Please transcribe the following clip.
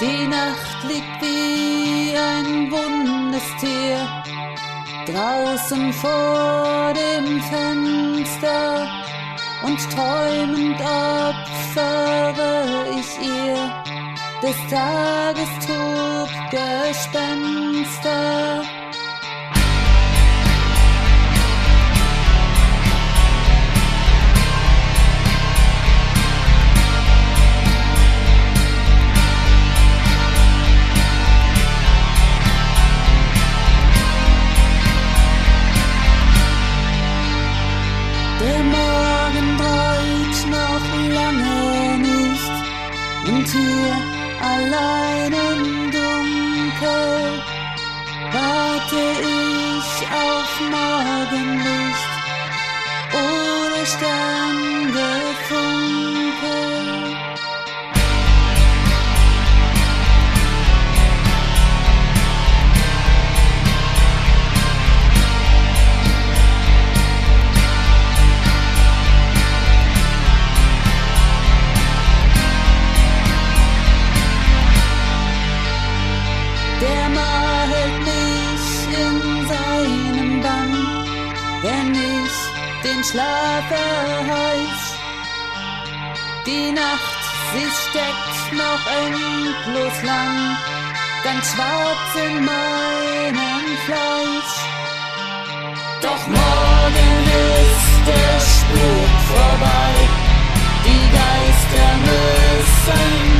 Die Nacht liegt wie ein wundes Tier draußen vor dem Fenster, und träumend opfere ich ihr des Tages Truggespenster. Der Morgen dreut noch lange nicht, und hier allein im Dunkel warte ich auf Morgenlicht oder Sterngefunkel. Der Mar hält mich in seinem Bann, wenn ich den Schlaf erheisch. Die Nacht, sie steckt noch endlos lang, ganz schwarz in meinem Fleisch. Doch morgen ist der Spuk vorbei, die Geister müssen